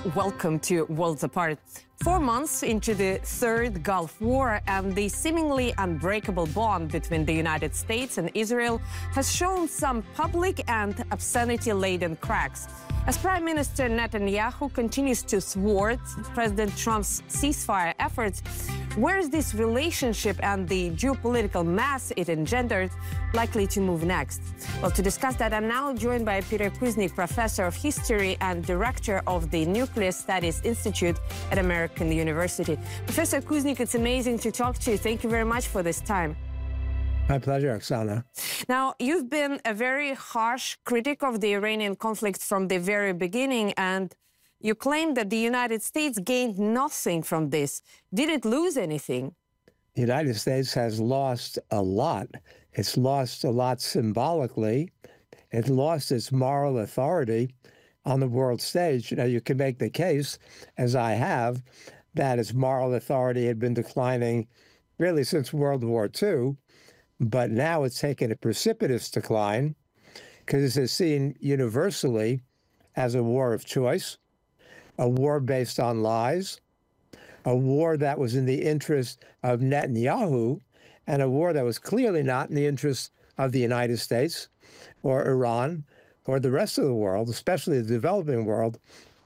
welcome to Worlds Apart. 4 months into the third Gulf War, and the seemingly unbreakable bond between the United States and Israel has shown some public and obscenity-laden cracks. As Prime Minister Netanyahu continues to thwart President Trump's ceasefire efforts, where is this relationship and the geopolitical mess it engendered likely to move next? Well, to discuss that, I'm now joined by Peter Kuznick, Professor of History and Director of the Nuclear Studies Institute at American University. Professor Kuznick, it's amazing to talk to you. Thank you very much for this time. My pleasure, Oksana. Now, you've been a very harsh critic of the Iranian conflict from the very beginning, and you claim that the United States gained nothing from this. Did it lose anything? The United States has lost a lot. It's lost a lot symbolically. It lost its moral authority on the world stage. You know, you can make the case, as I have, that its moral authority had been declining really since World War II. But now it's taken a precipitous decline because it's seen universally as a war of choice, a war based on lies, a war that was in the interest of Netanyahu, and a war that was clearly not in the interest of the United States or Iran or the rest of the world, especially the developing world.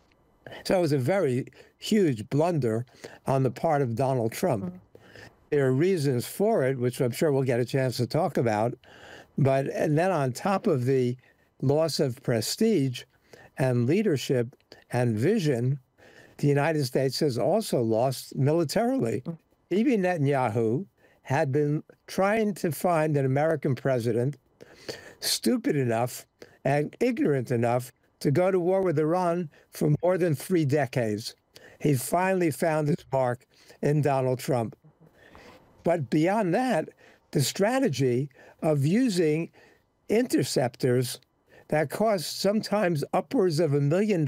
So it was a very huge blunder on the part of Donald Trump. There are reasons for it, which I'm sure we'll get a chance to talk about. And then on top of the loss of prestige and leadership and vision, the United States has also lost militarily. Bibi Netanyahu had been trying to find an American president stupid enough and ignorant enough to go to war with Iran for more than 3 decades. He finally found his mark in Donald Trump. But beyond that, the strategy of using interceptors that cost sometimes upwards of $1 million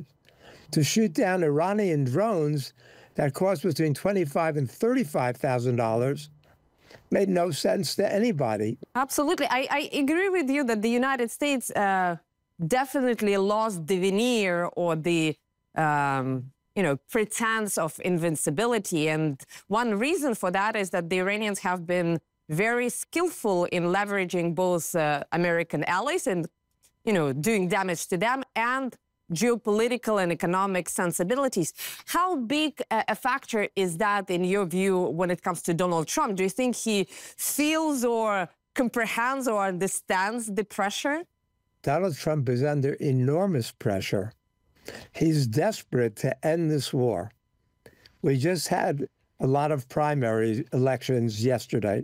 to shoot down Iranian drones that cost between $25,000 and $35,000 made no sense to anybody. Absolutely. I agree with you that the United States definitely lost the veneer or the pretense of invincibility. And one reason for that is that the Iranians have been very skillful in leveraging both American allies and, doing damage to them, and geopolitical and economic sensibilities. How big a factor is that, in your view, when it comes to Donald Trump? Do you think he feels or comprehends or understands the pressure? Donald Trump is under enormous pressure. He's desperate to end this war. We just had a lot of primary elections yesterday.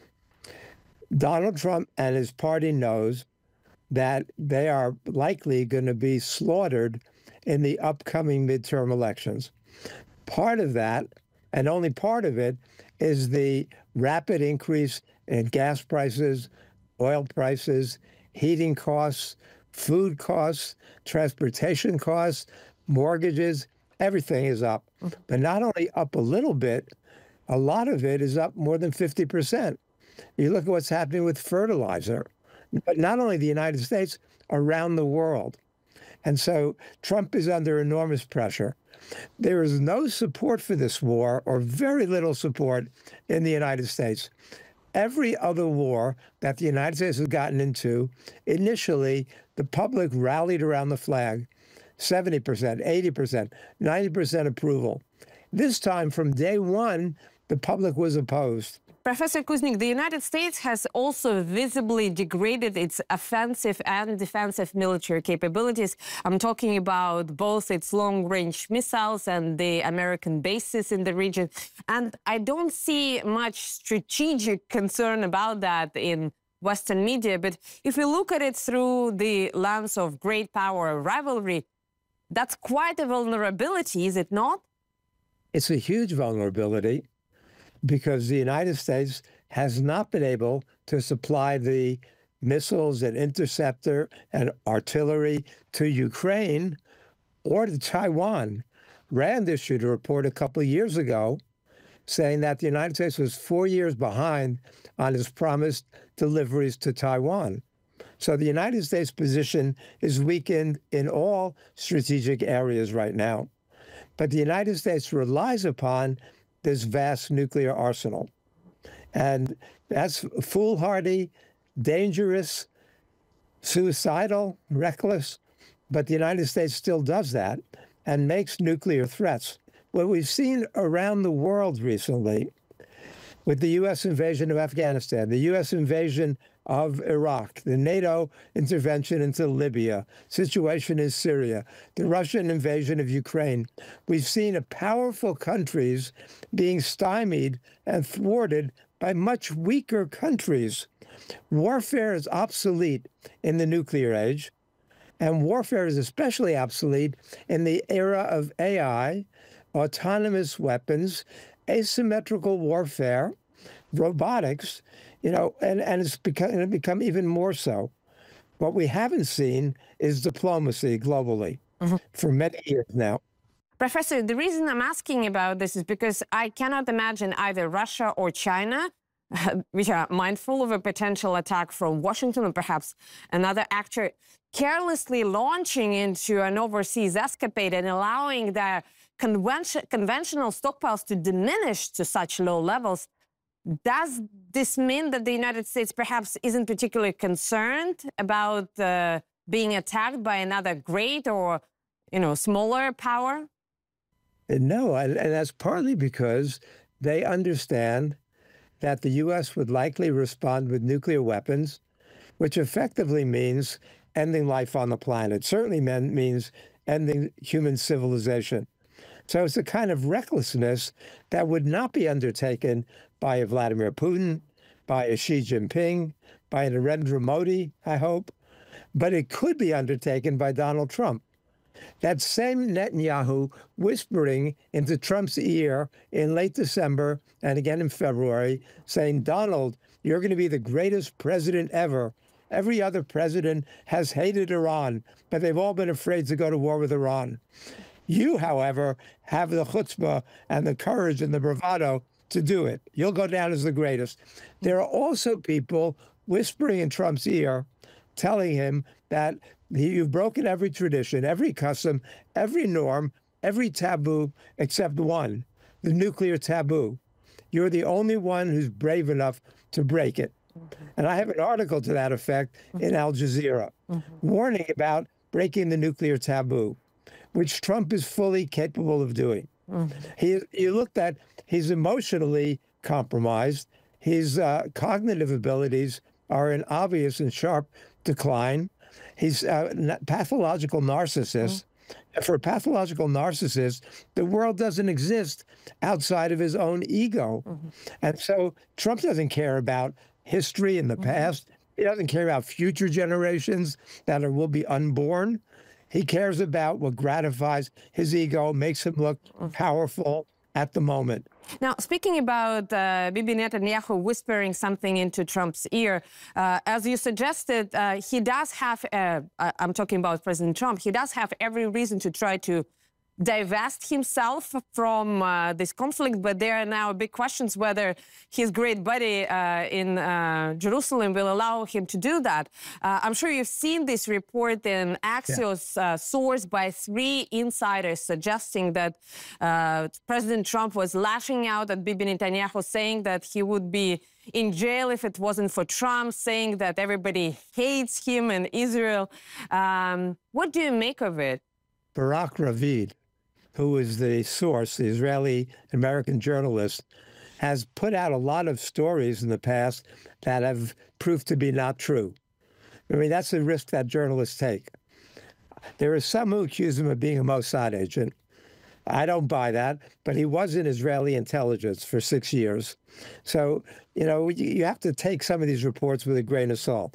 Donald Trump and his party knows that they are likely going to be slaughtered in the upcoming midterm elections. Part of that, and only part of it, is the rapid increase in gas prices, oil prices, heating costs, food costs, transportation costs, mortgages, everything is up. But not only up a little bit, a lot of it is up more than 50%. You look at what's happening with fertilizer, but not only the United States, around the world. And so Trump is under enormous pressure. There is no support for this war, or very little support, in the United States. Every other war that the United States has gotten into, initially, the public rallied around the flag, 70%, 80%, 90% approval. This time, from day one, the public was opposed. Professor Kuznick, the United States has also visibly degraded its offensive and defensive military capabilities. I'm talking about both its long-range missiles and the American bases in the region. And I don't see much strategic concern about that in Western media. But if we look at it through the lens of great power rivalry, that's quite a vulnerability, is it not? It's a huge vulnerability, because the United States has not been able to supply the missiles and interceptor and artillery to Ukraine or to Taiwan. Rand issued a report a couple of years ago saying that the United States was 4 years behind on its promised deliveries to Taiwan. So the United States position is weakened in all strategic areas right now. But the United States relies upon this vast nuclear arsenal. And that's foolhardy, dangerous, suicidal, reckless. But the United States still does that and makes nuclear threats. What we've seen around the world recently with the U.S. invasion of Afghanistan, the U.S. invasion of Iraq, the NATO intervention into Libya, situation in Syria, the Russian invasion of Ukraine, we've seen powerful countries being stymied and thwarted by much weaker countries. Warfare is obsolete in the nuclear age, and warfare is especially obsolete in the era of AI, autonomous weapons, asymmetrical warfare, robotics, and it's become even more so. What we haven't seen is diplomacy globally for many years now. Professor, the reason I'm asking about this is because I cannot imagine either Russia or China, which are mindful of a potential attack from Washington or perhaps another actor, carelessly launching into an overseas escapade and allowing their conventional stockpiles to diminish to such low levels. Does this mean that the United States perhaps isn't particularly concerned about being attacked by another great or, smaller power? No, and that's partly because they understand that the U.S. would likely respond with nuclear weapons, which effectively means ending life on the planet. Certainly means ending human civilization. So it's a kind of recklessness that would not be undertaken by a Vladimir Putin, by a Xi Jinping, by a Narendra Modi, I hope, but it could be undertaken by Donald Trump. That same Netanyahu whispering into Trump's ear in late December and again in February, saying, Donald, you're going to be the greatest president ever. Every other president has hated Iran, but they've all been afraid to go to war with Iran. You, however, have the chutzpah and the courage and the bravado to do it. You'll go down as the greatest. There are also people whispering in Trump's ear, telling him that you've broken every tradition, every custom, every norm, every taboo except one, the nuclear taboo. You're the only one who's brave enough to break it. And I have an article to that effect in Al Jazeera, warning about breaking the nuclear taboo, which Trump is fully capable of doing. You looked at, he's emotionally compromised. His cognitive abilities are in obvious and sharp decline. He's a pathological narcissist. For a pathological narcissist, the world doesn't exist outside of his own ego. And so Trump doesn't care about history in the past. He doesn't care about future generations that will be unborn. He cares about what gratifies his ego, makes him look powerful at the moment. Now, speaking about Bibi Netanyahu whispering something into Trump's ear, as you suggested, he does have, I'm talking about President Trump, he does have every reason to try to divest himself from this conflict, but there are now big questions whether his great buddy in Jerusalem will allow him to do that. I'm sure you've seen this report in Axios, sourced by 3 insiders suggesting that President Trump was lashing out at Bibi Netanyahu, saying that he would be in jail if it wasn't for Trump, saying that everybody hates him and Israel. What do you make of it? Barak Ravid, who is the source, the Israeli-American journalist, has put out a lot of stories in the past that have proved to be not true. I mean, that's the risk that journalists take. There are some who accuse him of being a Mossad agent. I don't buy that, but he was in Israeli intelligence for 6 years. So, you have to take some of these reports with a grain of salt.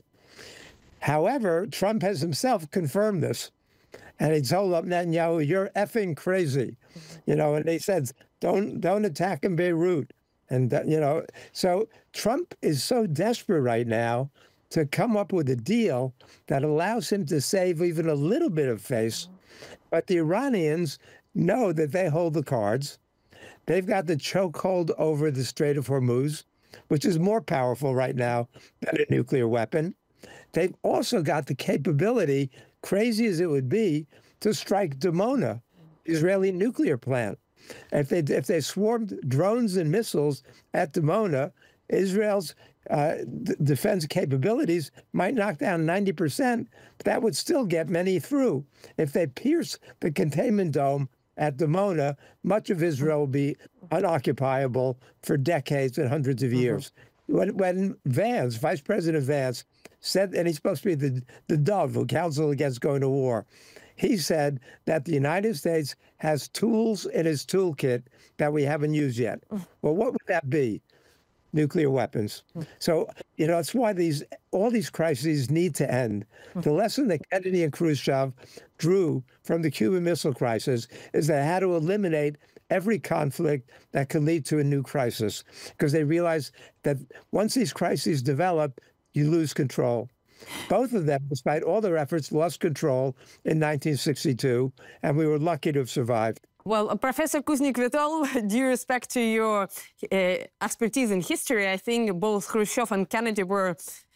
However, Trump has himself confirmed this. And he told Netanyahu, you're effing crazy, and he said, don't attack in Beirut. And, so Trump is so desperate right now to come up with a deal that allows him to save even a little bit of face. But the Iranians know that they hold the cards. They've got the chokehold over the Strait of Hormuz, which is more powerful right now than a nuclear weapon. They've also got the capability, crazy as it would be, to strike Dimona, Israeli nuclear plant. If they swarmed drones and missiles at Dimona, Israel's defense capabilities might knock down 90%, but that would still get many through. If they pierce the containment dome at Dimona, much of Israel will be unoccupiable for decades and hundreds of years. When Vance, Vice President Vance, said, and he's supposed to be the dove who counsel against going to war, he said that the United States has tools in its toolkit that we haven't used yet. Well, what would that be? Nuclear weapons. So, that's why all these crises need to end. The lesson that Kennedy and Khrushchev drew from the Cuban Missile Crisis is they had to eliminate every conflict that could lead to a new crisis, because they realized that once these crises develop, you lose control. Both of them, despite all their efforts, lost control in 1962, and we were lucky to have survived. Well, Professor Kuznik, with all due respect to your expertise in history, I think both Khrushchev and Kennedy were,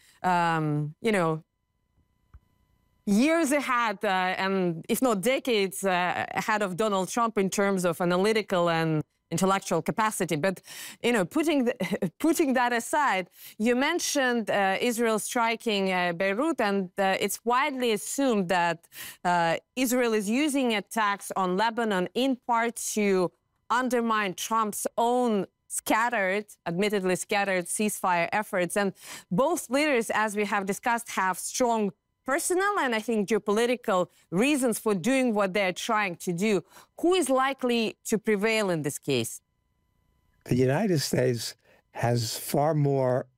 years ahead, and if not decades ahead of Donald Trump in terms of analytical and intellectual capacity. But, putting that aside, you mentioned Israel striking Beirut, and it's widely assumed that Israel is using attacks on Lebanon in part to undermine Trump's own admittedly scattered ceasefire efforts. And both leaders, as we have discussed, have strong personal and I think geopolitical reasons for doing what they're trying to do. Who is likely to prevail in this case? The United States has far more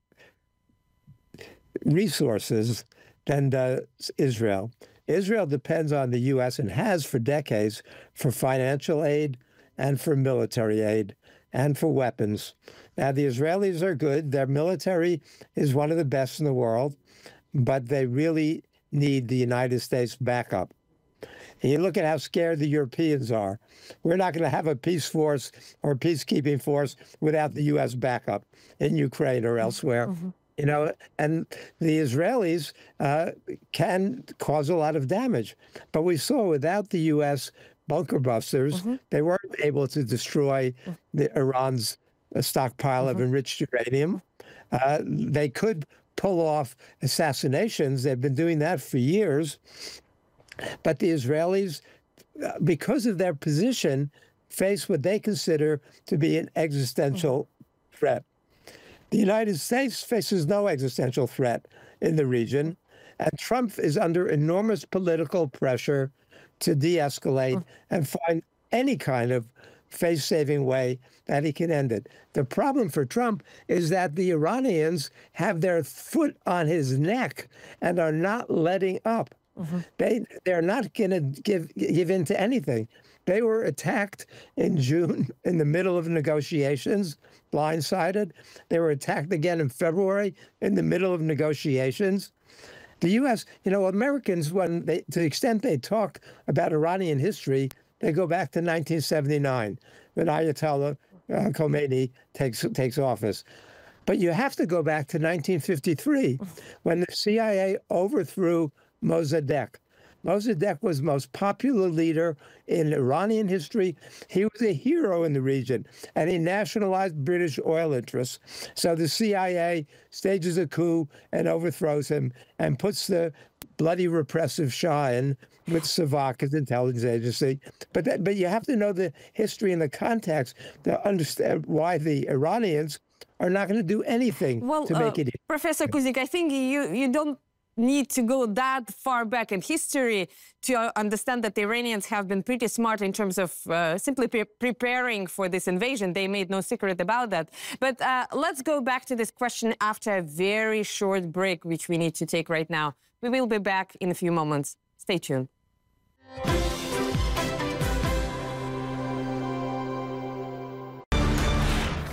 resources than does Israel. Israel depends on the U.S. and has for decades for financial aid and for military aid and for weapons. Now, the Israelis are good. Their military is one of the best in the world, but they really need the United States backup. And you look at how scared the Europeans are. We're not going to have a peace force or peacekeeping force without the U.S. backup in Ukraine or elsewhere. And the Israelis can cause a lot of damage. But we saw without the U.S. bunker busters, they weren't able to destroy Iran's stockpile of enriched uranium. They could pull off assassinations. They've been doing that for years. But the Israelis, because of their position, face what they consider to be an existential threat. The United States faces no existential threat in the region, and Trump is under enormous political pressure to de-escalate and find any kind of face-saving way that he can end it. The problem for Trump is that the Iranians have their foot on his neck and are not letting up. They're not going to give in to anything. They were attacked in June in the middle of negotiations, blindsided. They were attacked again in February in the middle of negotiations. The U.S., Americans, to the extent they talk about Iranian history, they go back to 1979, when Ayatollah Khomeini takes office. But you have to go back to 1953, when the CIA overthrew Mossadegh. Mossadegh was the most popular leader in Iranian history. He was a hero in the region, and he nationalized British oil interests. So the CIA stages a coup and overthrows him and puts the bloody repressive Shah in with Savak, his intelligence agency. But you have to know the history and the context to understand why the Iranians are not going to do anything to make it easy. Professor Kuznik, I think you don't need to go that far back in history to understand that the Iranians have been pretty smart in terms of simply preparing for this invasion. They made no secret about that. But let's go back to this question after a very short break, which we need to take right now. We will be back in a few moments. Stay tuned.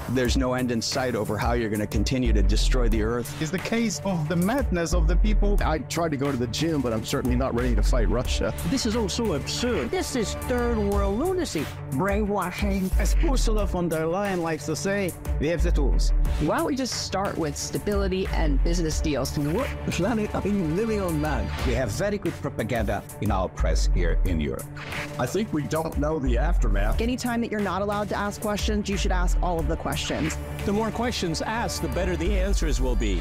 There's no end in sight over how you're going to continue to destroy the earth. It's the case of the madness of the people. I tried to go to the gym, but I'm certainly not ready to fight Russia. This is also absurd. This is third world lunacy, brainwashing. As Ursula von der Leyen likes to say, we have the tools. Why don't we just start with stability and business deals? What planet are you living on, man? We have very good propaganda in our press here in Europe. I think we don't know the aftermath. Anytime that you're not allowed to ask questions, you should ask all of the questions. The more questions asked, the better the answers will be.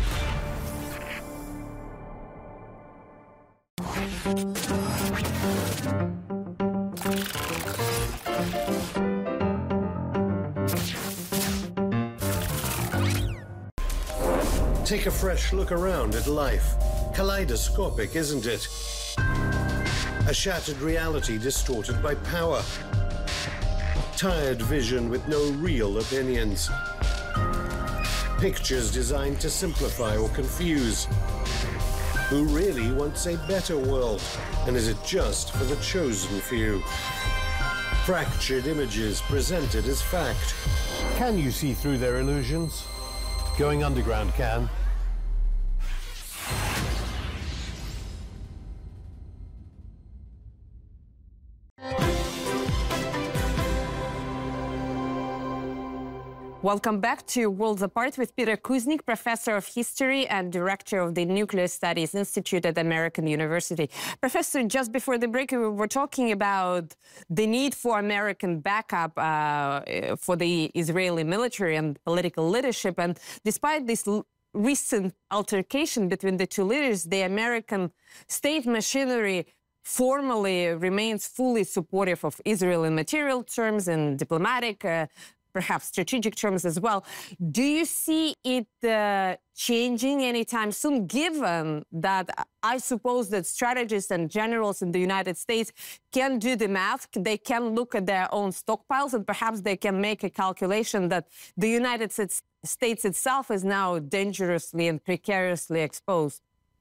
Take a fresh look around at life. Kaleidoscopic, isn't it? A shattered reality distorted by power. Tired vision with no real opinions. Pictures designed to simplify or confuse. Who really wants a better world? And is it just for the chosen few? Fractured images presented as fact. Can you see through their illusions? Going underground can. Welcome back to Worlds Apart with Peter Kuznick, professor of history and director of the Nuclear Studies Institute at American University. Professor, just before the break, we were talking about the need for American backup for the Israeli military and political leadership. And despite this recent altercation between the two leaders, the American state machinery formally remains fully supportive of Israel in material terms and diplomatic perhaps strategic terms as well. Do you see it changing anytime soon, given that I suppose that strategists and generals in the United States can do the math, they can look at their own stockpiles, and perhaps they can make a calculation that the United States itself is now dangerously and precariously exposed?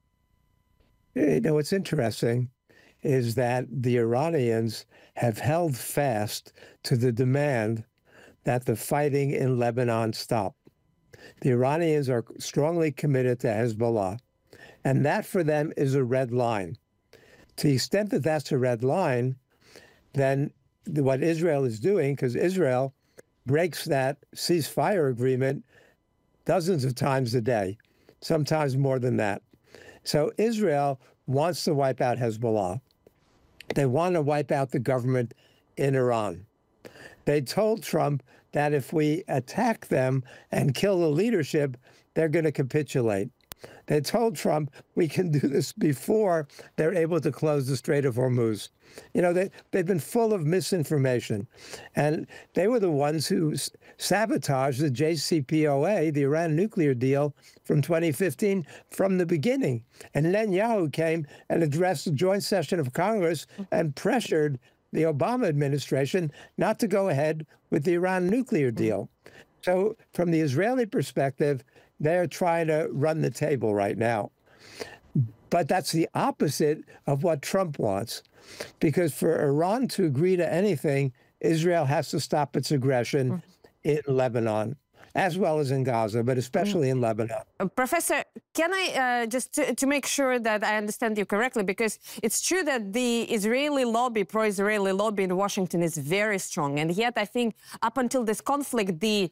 You know, what's interesting is that the Iranians have held fast to the demand that the fighting in Lebanon stop. The Iranians are strongly committed to Hezbollah, and that for them is a red line. To the extent that that's a red line, then what Israel is doing, because Israel breaks that ceasefire agreement dozens of times a day, sometimes more than that. So Israel wants to wipe out Hezbollah. They want to wipe out the government in Iran. They told Trump that if we attack them and kill the leadership, they're going to capitulate. They told Trump we can do this before they're able to close the Strait of Hormuz. You know, they've been full of misinformation. And they were the ones who sabotaged the JCPOA, the Iran nuclear deal from 2015, from the beginning. And Netanyahu came and addressed the joint session of Congress and pressured the Obama administration not to go ahead with the Iran nuclear deal. So from the Israeli perspective, they're trying to run the table right now. But that's the opposite of what Trump wants. Because for Iran to agree to anything, Israel has to stop its aggression in Lebanon, as well as in Gaza, but especially in Lebanon. Professor, can I just to make sure that I understand you correctly, because it's true that the Israeli lobby, pro-Israeli lobby in Washington is very strong. And yet I think up until this conflict, the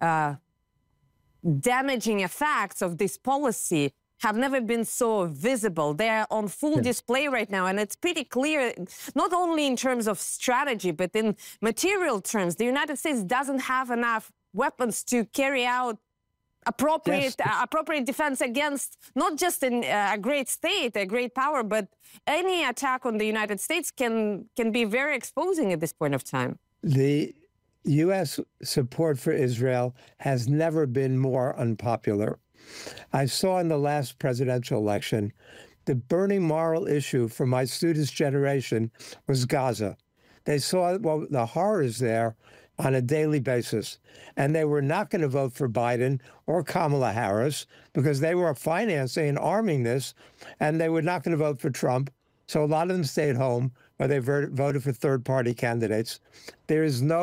damaging effects of this policy have never been so visible. They are on full display right now. And it's pretty clear, not only in terms of strategy, but in material terms, the United States doesn't have enough weapons to carry out appropriate defense against not just a great state, a great power, but any attack on the United States can be very exposing at this point of time. The U.S. support for Israel has never been more unpopular. I saw in the last presidential election, the burning moral issue for my students' generation was Gaza. They saw the horrors there on a daily basis. And they were not going to vote for Biden or Kamala Harris because they were financing and arming this, and they were not going to vote for Trump. So a lot of them stayed home, or they voted for third-party candidates. There is no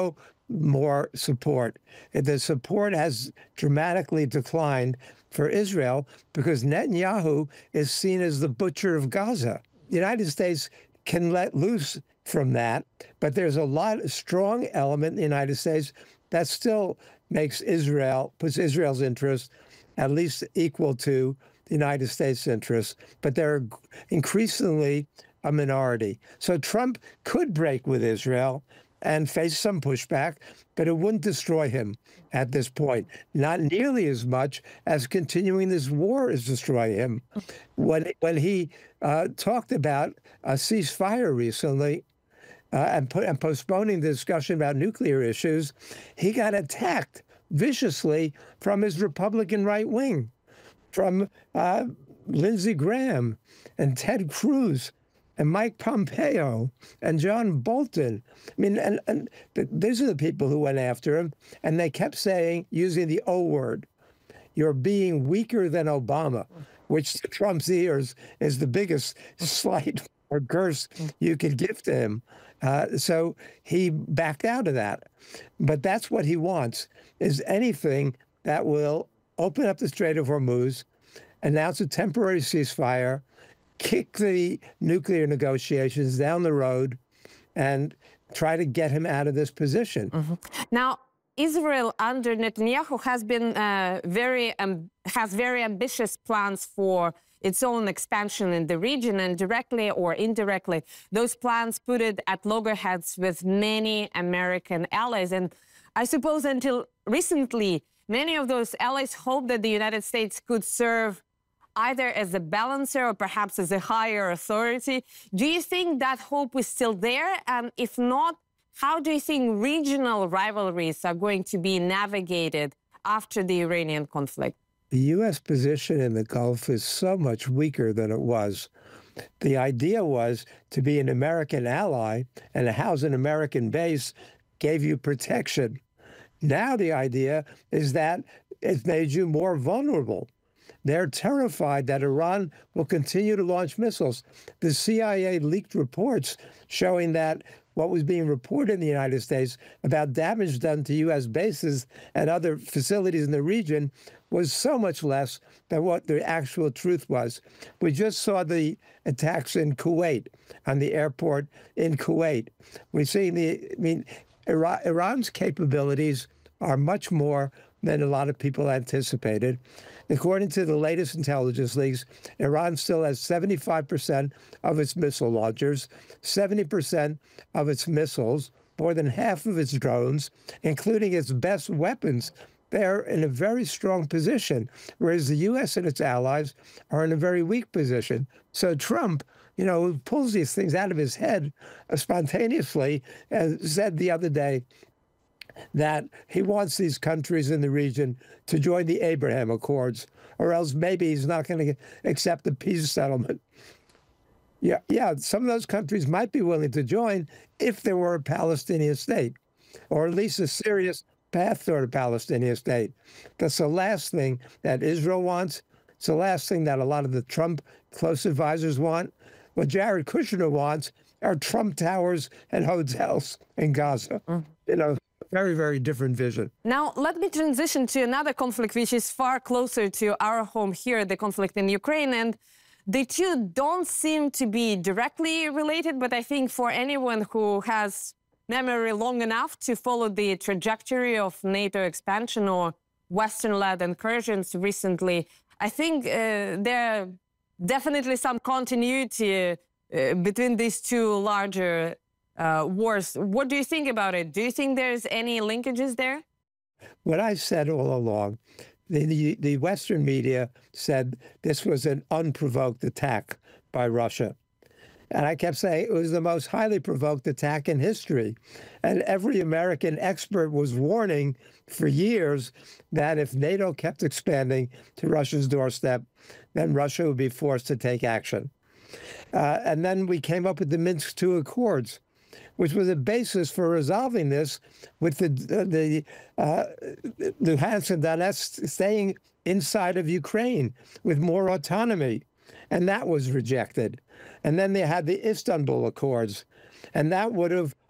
more support. The support has dramatically declined for Israel because Netanyahu is seen as the butcher of Gaza. The United States can let loose from that, but there's a strong element in the United States that still puts Israel's interests at least equal to the United States' interests, but they're increasingly a minority. So Trump could break with Israel and face some pushback, but it wouldn't destroy him at this point. Not nearly as much as continuing this war is destroying him. When he talked about a ceasefire recently and postponing the discussion about nuclear issues, he got attacked viciously from his Republican right wing, from Lindsey Graham and Ted Cruz and Mike Pompeo and John Bolton. I mean, and these are the people who went after him, and they kept using the O word. You're being weaker than Obama, which to Trump's ears is the biggest slight or curse you could give to him. So he backed out of that. But that's what he wants, is anything that will open up the Strait of Hormuz, announce a temporary ceasefire, kick the nuclear negotiations down the road, and try to get him out of this position. Now, Israel under Netanyahu has been has very ambitious plans for its own expansion in the region, and directly or indirectly, those plans put it at loggerheads with many American allies. And I suppose until recently, many of those allies hoped that the United States could serve either as a balancer or perhaps as a higher authority. Do you think that hope is still there? And if not, how do you think regional rivalries are going to be navigated after the Iranian conflict? The U.S. position in the Gulf is so much weaker than it was. The idea was to be an American ally and to house an American base gave you protection. Now the idea is that it made you more vulnerable. They're terrified that Iran will continue to launch missiles. The CIA leaked reports showing that what was being reported in the United States about damage done to U.S. bases and other facilities in the region was so much less than what the actual truth was. We just saw the attacks in Kuwait, on the airport in Kuwait. We're seeing Iran's capabilities are much more than a lot of people anticipated. According to the latest intelligence leaks, Iran still has 75% of its missile launchers, 70% of its missiles, more than half of its drones, including its best weapons. They're in a very strong position, whereas the U.S. and its allies are in a very weak position. So Trump, pulls these things out of his head spontaneously, and said the other day that he wants these countries in the region to join the Abraham Accords, or else maybe he's not going to accept the peace settlement. Yeah, some of those countries might be willing to join if there were a Palestinian state, or at least a serious path toward a Palestinian state. That's the last thing that Israel wants. It's the last thing that a lot of the Trump close advisors want. What Jared Kushner wants are Trump towers and hotels in Gaza. Very, very different vision. Now, let me transition to another conflict which is far closer to our home here, the conflict in Ukraine. And the two don't seem to be directly related, but I think for anyone who has memory long enough to follow the trajectory of NATO expansion or Western-led incursions recently, I think there are definitely some continuity between these two larger wars. What do you think about it? Do you think there's any linkages there? What I said all along, the Western media said this was an unprovoked attack by Russia. And I kept saying it was the most highly provoked attack in history. And every American expert was warning for years that if NATO kept expanding to Russia's doorstep, then Russia would be forced to take action. And then we came up with the Minsk II Accords, which was a basis for resolving this with the Luhansk and Donetsk staying inside of Ukraine with more autonomy. And that was rejected. And then they had the Istanbul Accords. And that would have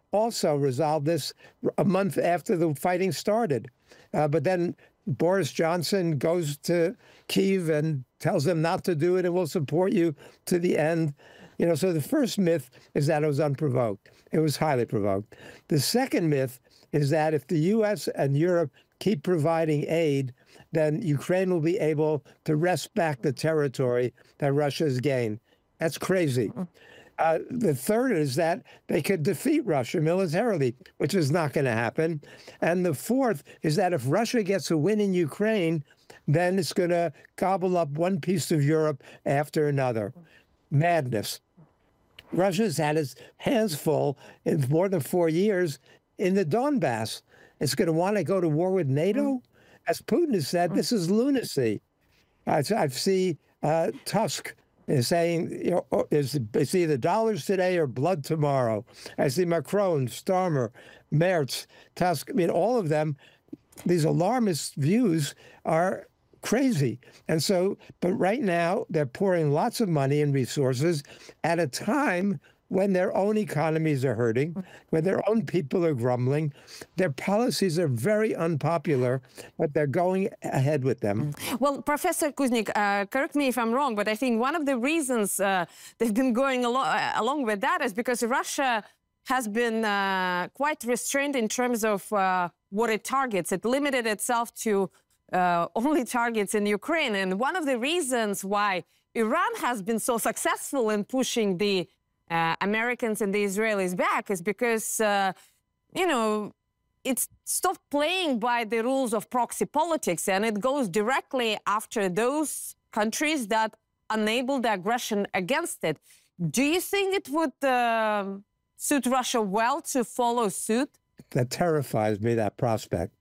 also resolved this a month after the fighting started. But then Boris Johnson goes to Kyiv and tells them not to do it and will support you to the end. You know, so the first myth is that it was unprovoked. It was highly provoked. The second myth is that if the U.S. and Europe keep providing aid, then Ukraine will be able to wrest back the territory that Russia has gained. That's crazy. The third is that they could defeat Russia militarily, which is not going to happen. And the fourth is that if Russia gets a win in Ukraine, then it's going to gobble up one piece of Europe after another. Madness. Russia's had its hands full in more than 4 years in the Donbass. It's going to want to go to war with NATO? As Putin has said, this is lunacy. I see Tusk is saying, you know, it's either dollars today or blood tomorrow. I see Macron, Starmer, Merz, Tusk. I mean, all of them, these alarmist views are crazy. And so, but right now, they're pouring lots of money and resources at a time when their own economies are hurting, when their own people are grumbling. Their policies are very unpopular, but they're going ahead with them. Well, Professor Kuznick, correct me if I'm wrong, but I think one of the reasons they've been going along with that is because Russia has been quite restrained in terms of what it targets. It limited itself to only targets in Ukraine. And one of the reasons why Iran has been so successful in pushing the Americans and the Israelis back is because, you know, it stopped playing by the rules of proxy politics, and it goes directly after those countries that enable the aggression against it. Do you think it would suit Russia well to follow suit? That terrifies me, that prospect.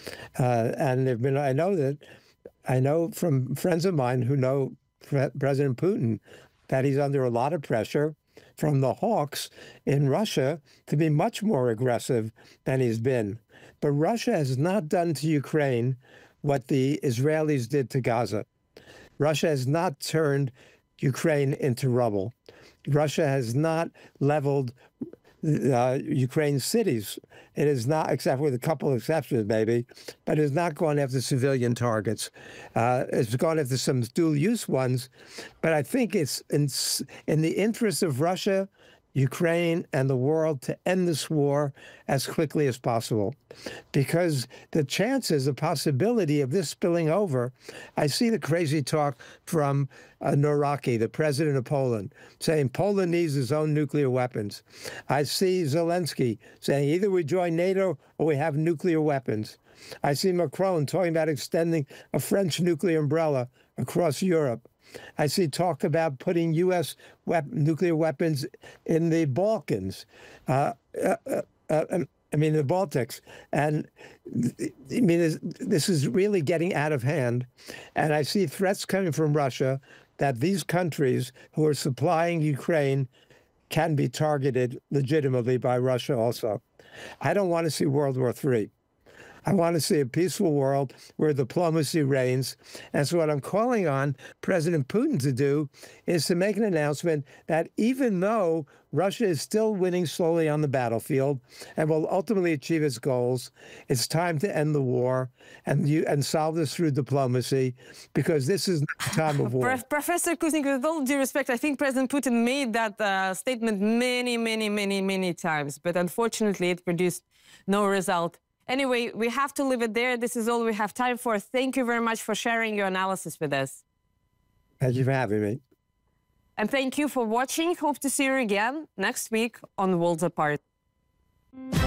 And there've been, I know from friends of mine who know President Putin that he's under a lot of pressure from the hawks in Russia to be much more aggressive than he's been. But Russia has not done to Ukraine what the Israelis did to Gaza. Russia has not turned Ukraine into rubble. Russia has not leveled Ukraine's cities. It is not, except with a couple of exceptions maybe, but it has not gone after civilian targets. It's gone after some dual-use ones, but I think it's in the interest of Russia, Ukraine, and the world to end this war as quickly as possible. Because the chances, the possibility of this spilling over, I see the crazy talk from Nowacki, the president of Poland, saying Poland needs its own nuclear weapons. I see Zelensky saying either we join NATO or we have nuclear weapons. I see Macron talking about extending a French nuclear umbrella across Europe. I see talk about putting U.S. nuclear weapons in the Balkans, the Baltics. And I mean, this is really getting out of hand. And I see threats coming from Russia that these countries who are supplying Ukraine can be targeted legitimately by Russia also. I don't want to see World War III. I want to see a peaceful world where diplomacy reigns. And so what I'm calling on President Putin to do is to make an announcement that even though Russia is still winning slowly on the battlefield and will ultimately achieve its goals, it's time to end the war and solve this through diplomacy, because this is not a time of war. Professor Kuznick, with all due respect, I think President Putin made that statement many times, but unfortunately it produced no result. Anyway, we have to leave it there. This is all we have time for. Thank you very much for sharing your analysis with us. Thank you for having me. And thank you for watching. Hope to see you again next week on Worlds Apart.